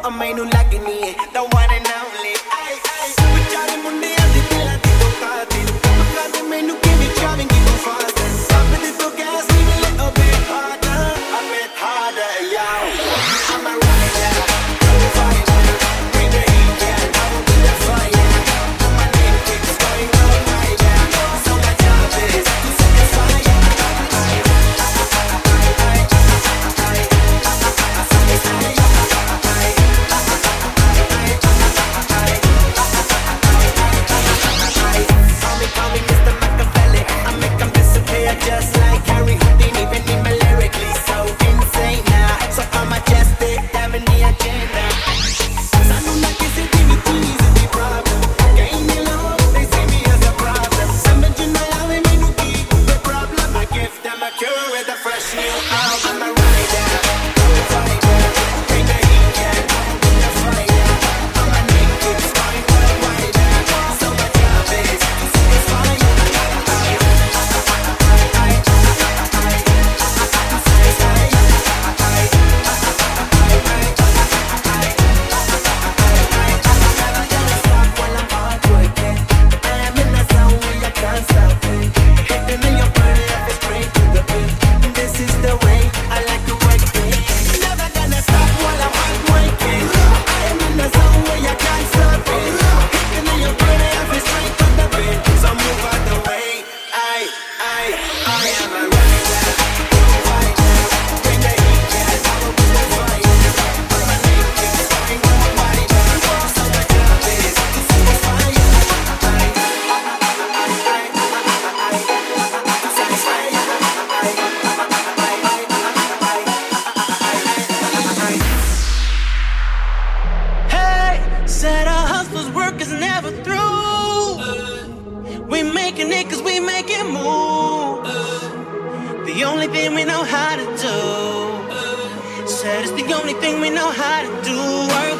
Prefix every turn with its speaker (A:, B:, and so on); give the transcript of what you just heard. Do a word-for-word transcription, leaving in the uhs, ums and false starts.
A: ਉਹ ਮੈਨੂੰ ਲੱਗਨੀ ਏ the one and only ਆਏ ਆਏ ਵਿਚਾਰੇ ਮੁੰਡਿਆਂ ਦੇ ਦਿਲਾਂ ਦੀ ਧੋਖਾ ਦੇ ਧੋਖਾ ਦੇ ਮੈਨੂੰ ਕਿਵੇਂ ਚਾਵੇਂਗੀ ਤੂੰ ਫਾਸਟ ਸਭ ਦੇ ਤੋਂ ਗੈਸ ਵੀ a little bit harder a bit harder yo I'm a rider bring the heat yeah I will be the fire my name keeps going on right now so my job is to set the fire just like Harry Houdini, even me my lyrically so insane now. So I'm a just it, damn in the agenda. Sanu na kisi di me please the problem. Gain me love, they see me as a problem. Some of you know how we me no keep the problem. I give them a cure with a fresh new album. I'm a rider, fighter, bring the heat, yeah, bring the fire. I'm a name keeps going on wider. So my job is to set the fire.
B: Said our hustle's work is never through. We making it cause we make it move. The only thing we know how to do. Said it's the only thing we know how to do.